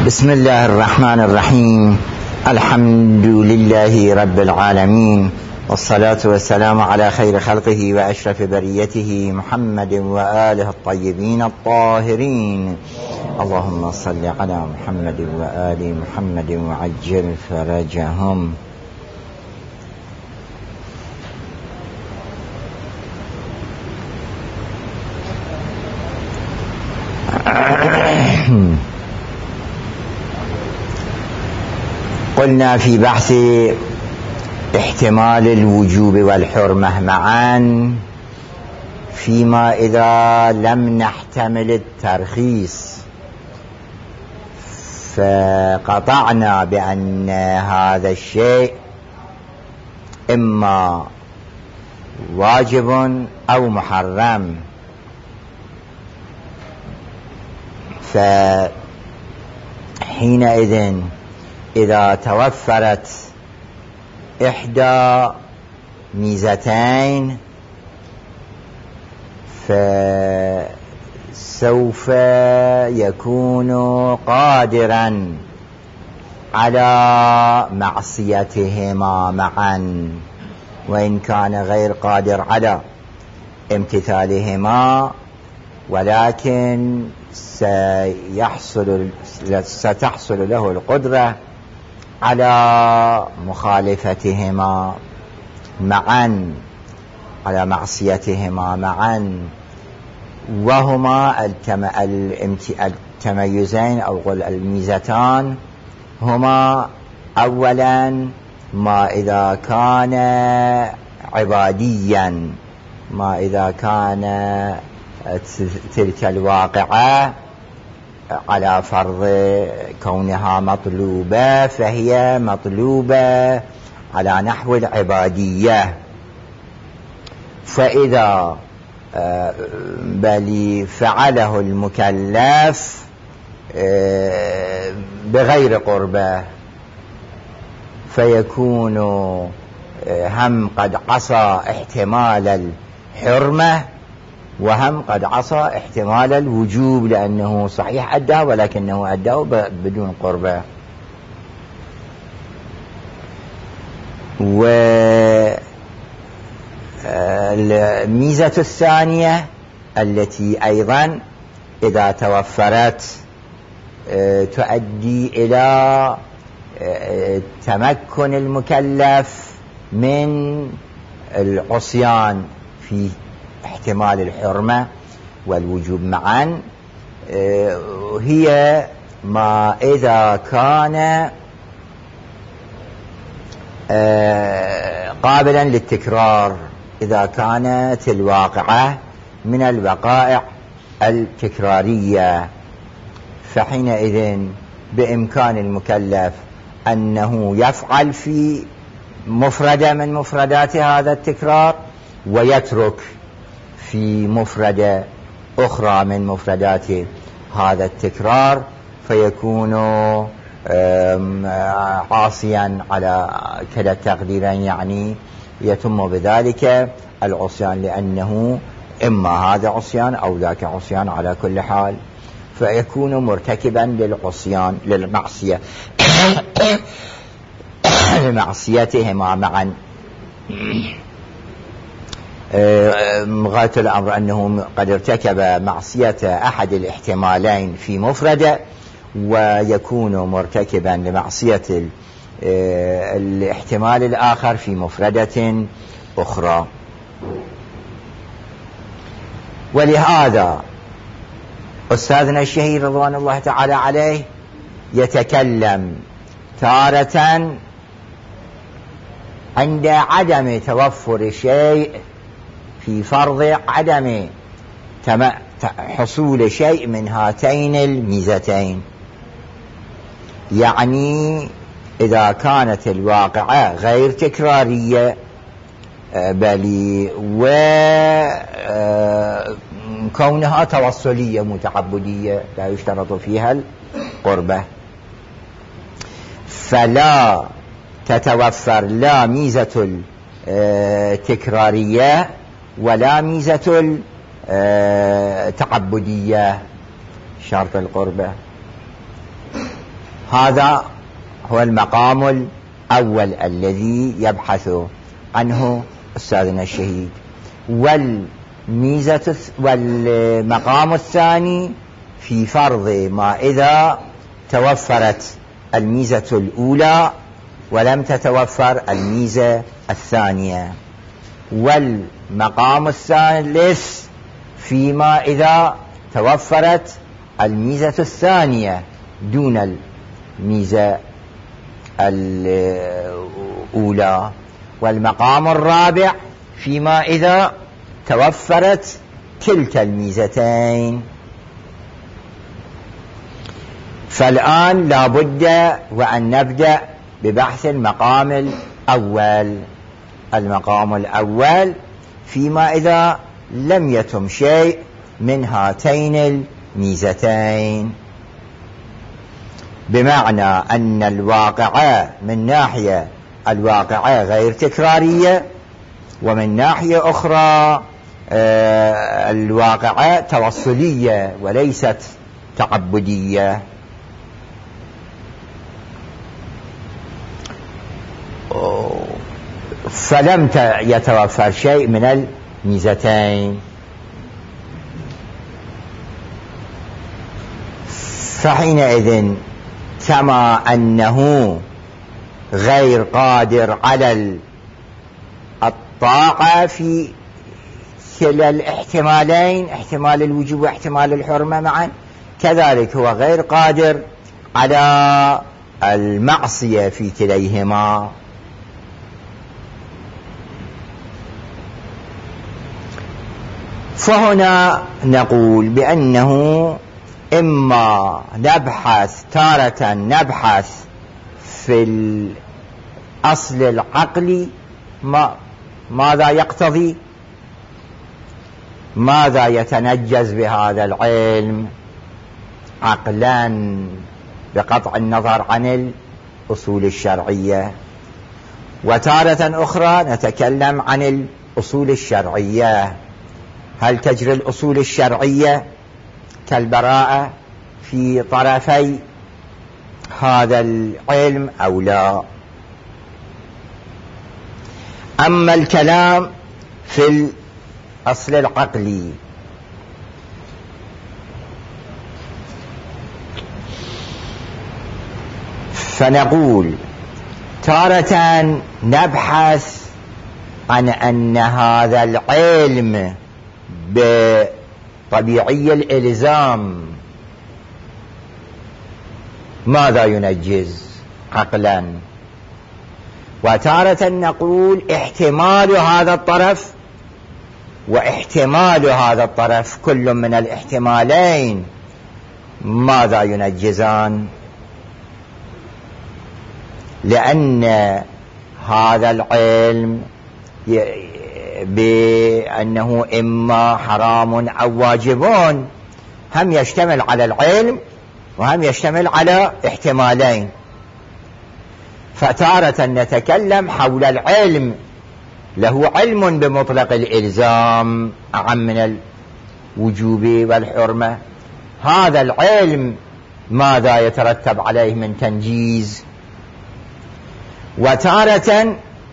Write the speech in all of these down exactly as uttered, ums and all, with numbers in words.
بسم الله الرحمن الرحيم. الحمد لله رب العالمين، والصلاة والسلام على خير خلقه وأشرف بريته محمد وآله الطيبين الطاهرين. اللهم صل على محمد وآل محمد وعجل فرجهم. قلنا في بحث احتمال الوجوب والحرمة معا، فيما إذا لم نحتمل الترخيص فقطعنا بأن هذا الشيء إما واجب أو محرم، فحينئذ إذا توفرت إحدى ميزتين فسوف يكون قادرا على معصيتهما معا، وإن كان غير قادر على امتثالهما، ولكن سيحصل ستحصل له القدرة على مخالفتهما معا، على معصيتهما معا. وهما التميزين أو الميزتان هما: أولا ما إذا كان عباديا، ما إذا كان تلك الواقعة على فرض كونها مطلوبة فهي مطلوبة على نحو العبادية، فإذا بل فعله المكلف بغير قربة فيكون هم قد عصى احتمال الحرمة وهم قد عصى احتمال الوجوب، لأنه صحيح أداه ولكنه أداه بدون قربة. والميزة الثانية التي أيضا إذا توفرت تؤدي إلى تمكن المكلف من العصيان في احتمال الحرمة والوجوب معا، هي ما إذا كان قابلا للتكرار، إذا كانت الواقعة من الوقائع التكرارية، فحينئذ بإمكان المكلف أنه يفعل في مفردة من مفردات هذا التكرار ويترك في مفردة أخرى من مفردات هذا التكرار، فيكون عاصيا على كلا التقديرين، يعني يتم بذلك العصيان، لأنه إما هذا عصيان أو ذاك عصيان على كل حال، فيكون مرتكبا للعصيان للمعصية لمعصيتهما معا. غاية الأمر أنه قد ارتكب معصية أحد الاحتمالين في مفردة، ويكون مرتكبا لمعصية الاحتمال الآخر في مفردة أخرى. ولهذا أستاذنا الشهير رضوان الله تعالى عليه يتكلم تارة عند عدم توفر شيء في فرض عدم حصول شيء من هاتين الميزتين، يعني إذا كانت الواقعة غير تكرارية بل وكونها توصلية متعبدية لا يشترط فيها القربة، فلا تتوفر لا ميزة التكرارية ولا ميزة التعبدية، شرط القربة. هذا هو المقام الأول الذي يبحث عنه أستاذنا الشهيد. والميزة والمقام الثاني في فرض ما إذا توفرت الميزة الأولى ولم تتوفر الميزة الثانية. والمقام الثالث فيما إذا توفرت الميزة الثانية دون الميزة الأولى. والمقام الرابع فيما إذا توفرت كلتا الميزتين. فالآن لا بد وأن نبدأ ببحث المقام الأول. المقام الأول فيما إذا لم يتم شيء من هاتين الميزتين، بمعنى أن الواقعة من ناحية الواقعة غير تكرارية، ومن ناحية أخرى الواقعة توصلية وليست تعبدية. فلم يتوفر شيء من الميزتين، فحينئذ كما أنه غير قادر على الطاعة في كلا الاحتمالين، احتمال الوجوب واحتمال الحرمة معا، كذلك هو غير قادر على المعصية في كليهما. فهنا نقول بأنه إما نبحث تارة نبحث في الأصل العقلي ما ماذا يقتضي، ماذا يتنجز بهذا العلم عقلا بقطع النظر عن الأصول الشرعية، وتارة أخرى نتكلم عن الأصول الشرعية، هل تجري الأصول الشرعية كالبراءة في طرفي هذا العلم أو لا. أما الكلام في الأصل العقلي فنقول تارة نبحث عن أن هذا العلم بطبيعي الإلزام ماذا ينجز عقلا، وتارة نقول احتمال هذا الطرف واحتمال هذا الطرف كل من الاحتمالين ماذا ينجزان، لأن هذا العلم بأنه إما حرام أو واجبون هم يشتمل على العلم وهم يشتمل على احتمالين. فتارة نتكلم حول العلم له علم بمطلق الإلزام أعم من الوجوب والحرمة، هذا العلم ماذا يترتب عليه من تنجيز. وتارة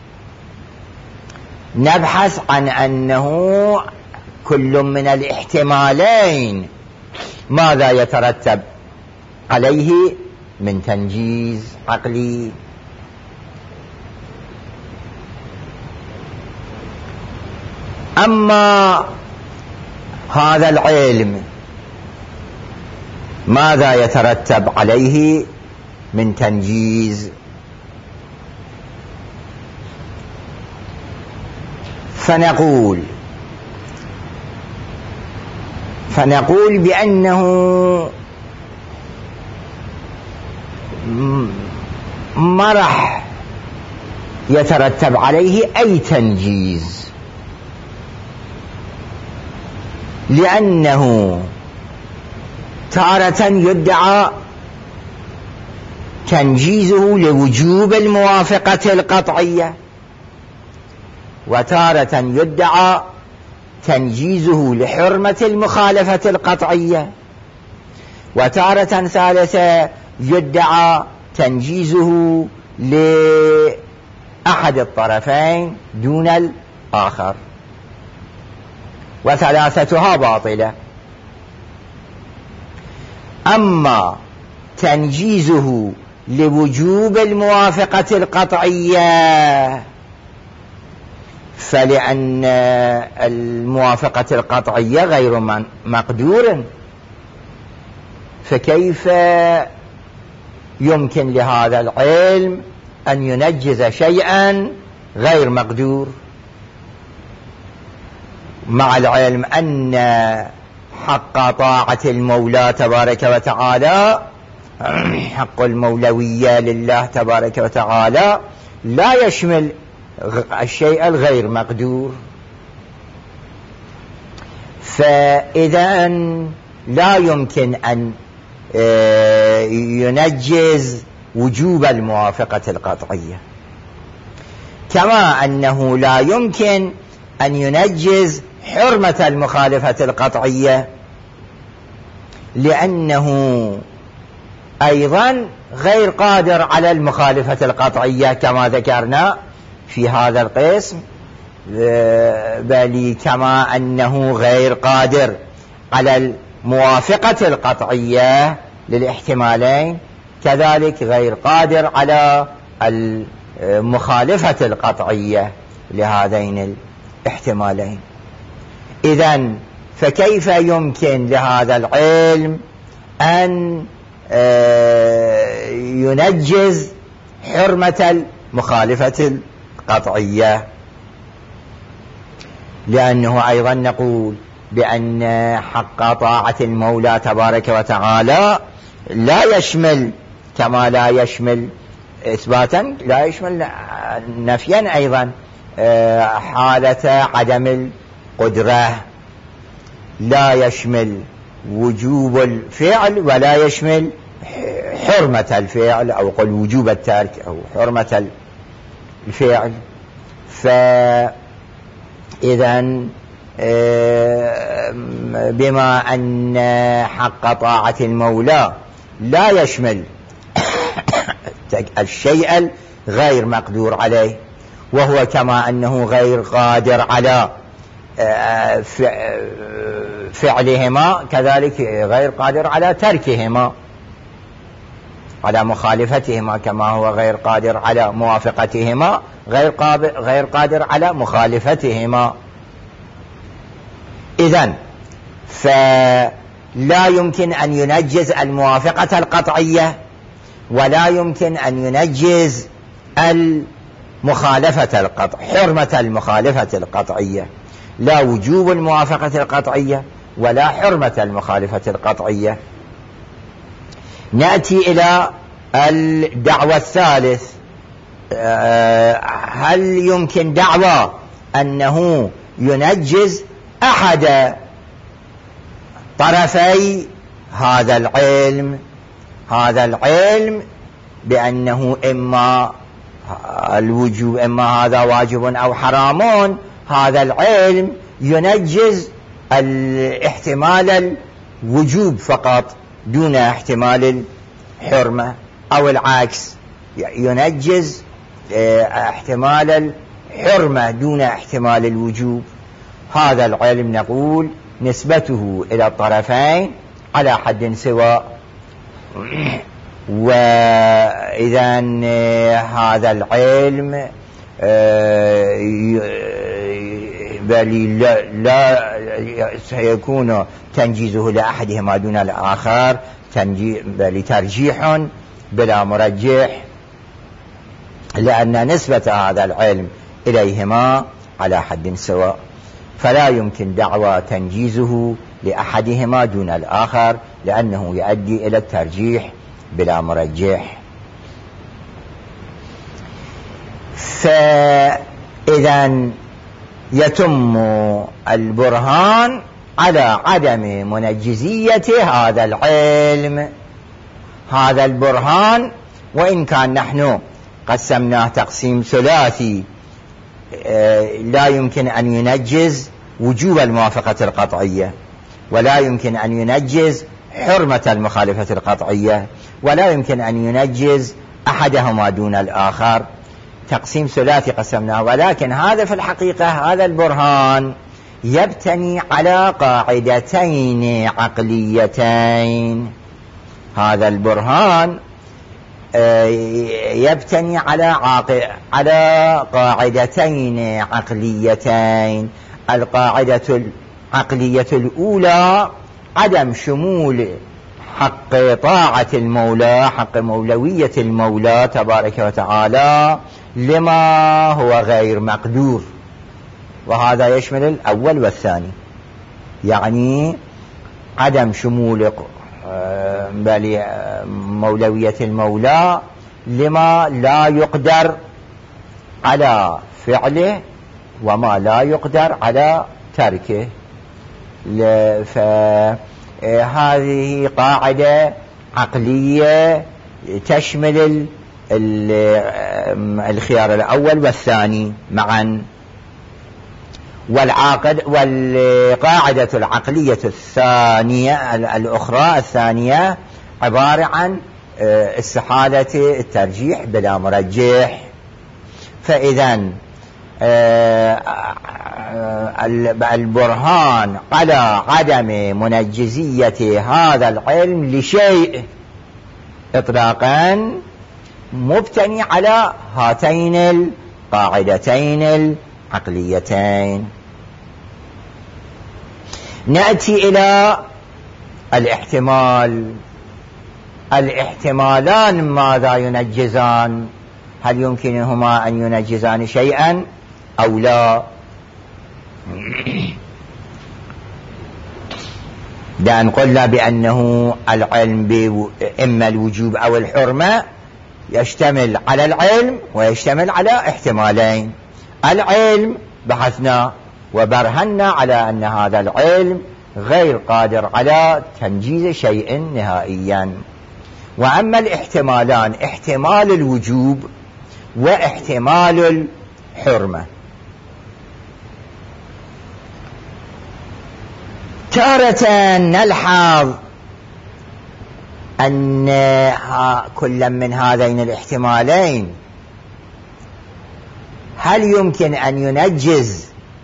نبحث عن أنه كل من الاحتمالين ماذا يترتب عليه من تنجيز عقلي. أما هذا العلم ماذا يترتب عليه من تنجيز، فنقول فنقول بأنه ما راح يترتب عليه أي تنجيز، لأنه تارة يدعى تنجيزه لوجوب الموافقة القطعية، وتارة يدعى تنجيزه لحرمة المخالفة القطعية، وتارة ثالثة يدعى تنجيزه لأحد الطرفين دون الآخر، وثلاثتها باطلة. أما تنجيزه لوجوب الموافقة القطعية فلأن الموافقة القطعية غير مقدور، فكيف يمكن لهذا العلم أن ينجز شيئا غير مقدور، مع العلم أن حق طاعة المولى تبارك وتعالى، حق المولوية لله تبارك وتعالى، لا يشمل الشيء الغير مقدور. فإذا لا يمكن أن ينجز وجوب الموافقة القطعية، كما أنه لا يمكن أن ينجز حرمة المخالفة القطعية، لأنه أيضا غير قادر على المخالفة القطعية كما ذكرنا في هذا القسم، بل كما أنه غير قادر على الموافقة القطعية للاحتمالين، كذلك غير قادر على المخالفة القطعية لهذين الاحتمالين. إذن فكيف يمكن لهذا العلم أن ينجز حرمة المخالفة القطعية؟ لأنه أيضا نقول بأن حق طاعة المولى تبارك وتعالى لا يشمل، كما لا يشمل إثباتا لا يشمل نفيا أيضا، حالة عدم القدرة، لا يشمل وجوب الفعل ولا يشمل حرمة الفعل، أو قل وجوب الترك أو حرمة الفعل. فإذن بما أن حق طاعة المولى لا يشمل الشيء غير مقدور عليه، وهو كما أنه غير قادر على فعلهما، كذلك غير قادر على تركهما، على مخالفتهما، كما هو غير قادر على موافقتهما غير غير قادر على مخالفتهما. إذن فلا يمكن أن ينجز الموافقة القطعية، ولا يمكن أن ينجز المخالفة القطع حرمة المخالفة القطعية، لا وجوب الموافقة القطعية ولا حرمة المخالفة القطعية. نأتي إلى الدعوة الثالث. هل يمكن دعوى أنه ينجز أحد طرفي هذا العلم؟ هذا العلم بأنه إما الوجوب إما هذا واجب أو حرام، هذا العلم ينجز الاحتمال الوجوب فقط دون احتمال الحرمة، أو العكس، ينجز احتمال الحرمة دون احتمال الوجوب. هذا العلم نقول نسبته إلى الطرفين على حد سواء. وإذن هذا العلم بل لا, لا سيكون تنجيزه لأحدهما دون الآخر بل ترجيح بلا مرجح، لأن نسبة هذا العلم إليهما على حد سواء، فلا يمكن دعوى تنجيزه لأحدهما دون الآخر، لأنه يؤدي إلى الترجيح بلا مرجح. فإذا يتم البرهان على عدم منجزية هذا العلم. هذا البرهان وإن كان نحن قسمناه تقسيم ثلاثي، لا يمكن أن ينجز وجوب الموافقة القطعية، ولا يمكن أن ينجز حرمة المخالفة القطعية، ولا يمكن أن ينجز أحدهما دون الآخر. تقسيم ثلاثي قسمناه، ولكن هذا في الحقيقة هذا البرهان يبتني على قاعدتين عقليتين. هذا البرهان يبتني على على قاعدتين عقليتين. القاعدة العقلية الأولى عدم شمول حق طاعة المولى، حق مولوية المولى تبارك وتعالى لما هو غير مقدور، وهذا يشمل الأول والثاني. يعني عدم شمول مولوية المولى لما لا يقدر على فعله وما لا يقدر على تركه. فهذه قاعدة عقلية تشمل الخيار الأول والثاني معا. والعاقد والقاعدة العقلية الثانية الأخرى الثانية عبارة عن استحالة الترجيح بلا مرجح. فإذا البرهان على عدم منجزية هذا العلم لشيء إطلاقا مبتني على هاتين القاعدتين العقليتين. نأتي إلى الاحتمال. الاحتمالان ماذا ينجزان؟ هل يمكنهما أن ينجزان شيئا أو لا؟ لأن قلنا بأنه العلم إما الوجوب أو الحرمة يشتمل على العلم ويشتمل على احتمالين. العلم بحثنا وبرهنا على أن هذا العلم غير قادر على تنجيز شيء نهائيا. وأما الاحتمالان احتمال الوجوب واحتمال الحرمة، تارة نلحظ أن كل من هذين الاحتمالين هل يمكن أن ينجز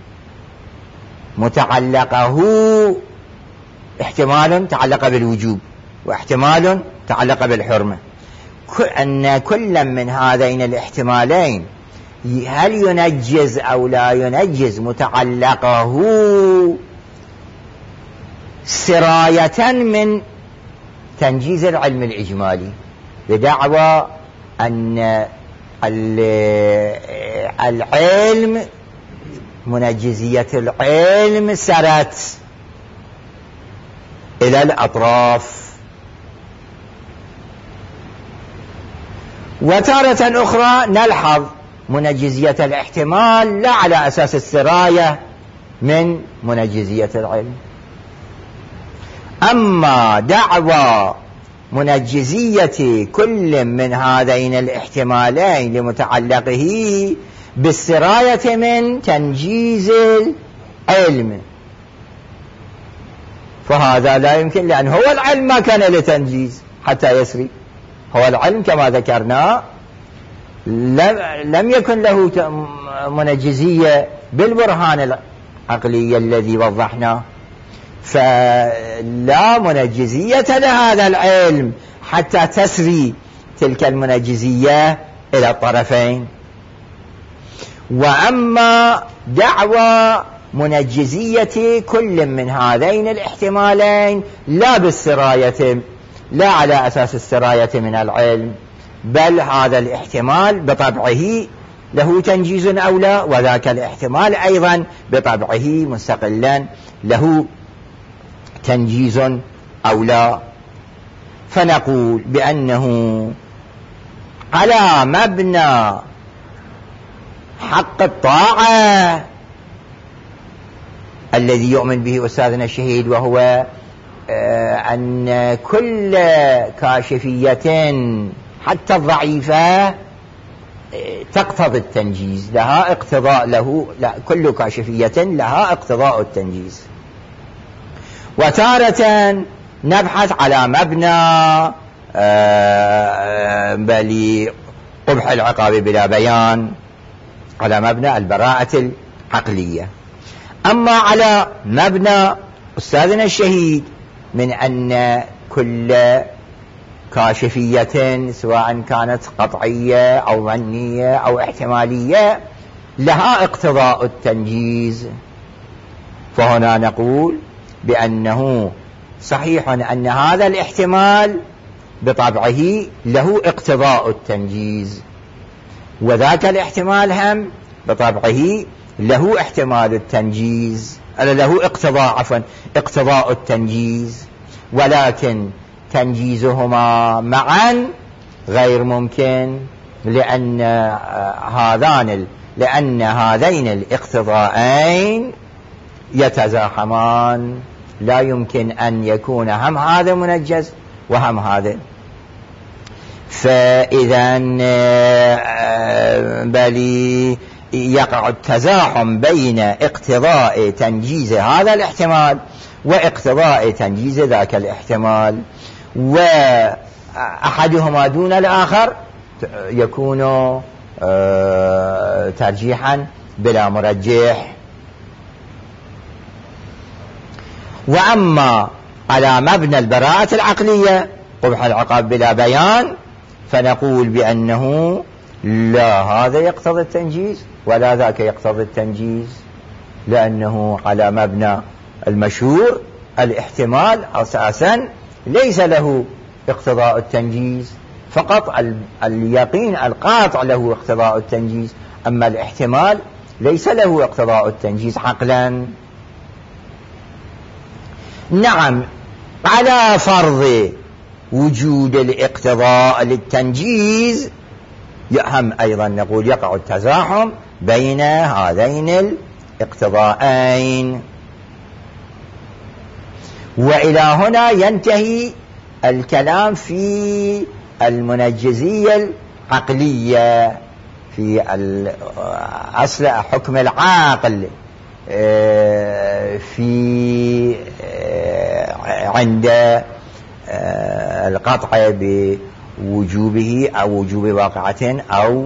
متعلقه؟ احتمال تعلق بالوجوب واحتمال تعلق بالحرمة. أن كل من هذين الاحتمالين هل ينجز أو لا ينجز متعلقه سراية من تنجيز العلم الإجمالي، بدعوى أن العلم منجزية العلم سرت إلى الأطراف. وتارة أخرى نلحظ منجزية الاحتمال لا على أساس السراية من منجزية العلم. أما دعوى منجزية كل من هذين الاحتمالين لمتعلقه بالسراية من تنجيز العلم، فهذا لا يمكن، لأن هو العلم ما كان لتنجيز حتى يسري. هو العلم كما ذكرنا لم يكن له منجزية بالبرهان العقلي الذي وضحناه، فلا منجزية لهذا العلم حتى تسري تلك المنجزية إلى الطرفين. وأما دعوى منجزية كل من هذين الاحتمالين لا بالسراية، لا على أساس السراية من العلم، بل هذا الاحتمال بطبعه له تنجيز أو لا، وذاك الاحتمال أيضا بطبعه مستقلا له تنجيز أو لا. فنقول بأنه على مبنى حق الطاعة الذي يؤمن به أستاذنا الشهيد، وهو أن كل كاشفية حتى الضعيفة تقتضي التنجيز، لها اقتضاء له، لا كل كاشفية لها اقتضاء التنجيز. وتارة نبحث على مبنى بل قبح العقاب بلا بيان على مبنى البراءة العقلية. أما على مبنى أستاذنا الشهيد من أن كل كاشفية سواء كانت قطعية أو ظنية أو احتمالية لها اقتضاء التنجيز، فهنا نقول بأنه صحيح أن هذا الاحتمال بطبعه له اقتضاء التنجيز، وذاك الاحتمال هم بطبعه له احتمال التنجيز، له اقتضاء عفوا اقتضاء التنجيز، ولكن تنجيزهما معا غير ممكن، لأن هذان لأن هذين الاقتضاءين يتزاحمان، لا يمكن أن يكون هم هذا منجز وهم هذا. فإذا بل يقع التزاحم بين اقتضاء تنجيز هذا الاحتمال واقتضاء تنجيز ذاك الاحتمال، وأحدهما دون الآخر يكون ترجيحا بلا مرجح. وأما على مبنى البراءة العقلية قبح العقاب بلا بيان فنقول بأنه لا هذا يقتضي التنجيز ولا ذاك يقتضي التنجيز، لأنه على مبنى المشهور الاحتمال أساسا ليس له اقتضاء التنجيز، فقط اليقين القاطع له اقتضاء التنجيز، أما الاحتمال ليس له اقتضاء التنجيز عقلا. نعم، على فرض وجود الاقتضاء للتنجيز هم أيضا نقول يقع التزاحم بين هذين الاقتضاءين. وإلى هنا ينتهي الكلام في المنجزية العقلية، في أصل حكم العاقل في عند القطع بوجوبه أو وجوب واقعة أو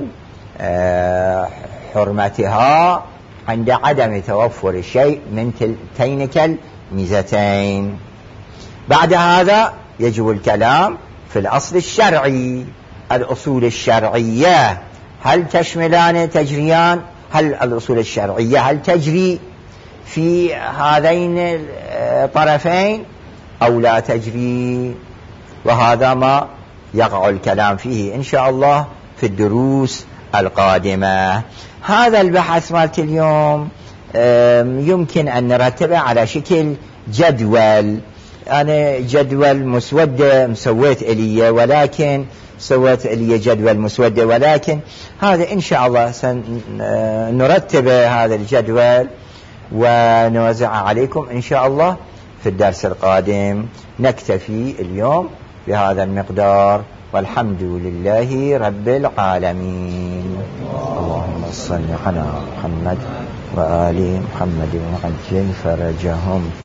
حرمتها عند عدم توفر الشيء من تلك الميزتين. بعد هذا يجب الكلام في الأصل الشرعي. الأصول الشرعية هل تشملان تجريان؟ هل الأصول الشرعية هل تجري في هذين الطرفين أو لا تجري؟ وهذا ما يقع الكلام فيه إن شاء الله في الدروس القادمة. هذا البحث مالت اليوم يمكن أن نرتبه على شكل جدول. أنا جدول مسودة مسويت إلي، ولكن سويت إلي جدول مسودة، ولكن هذا إن شاء الله سنرتب هذا الجدول ونوزعه عليكم إن شاء الله في الدرس القادم. نكتفي اليوم بهذا المقدار، والحمد لله رب العالمين. اللهم صل على محمد وآل محمد وعجل فرجهم.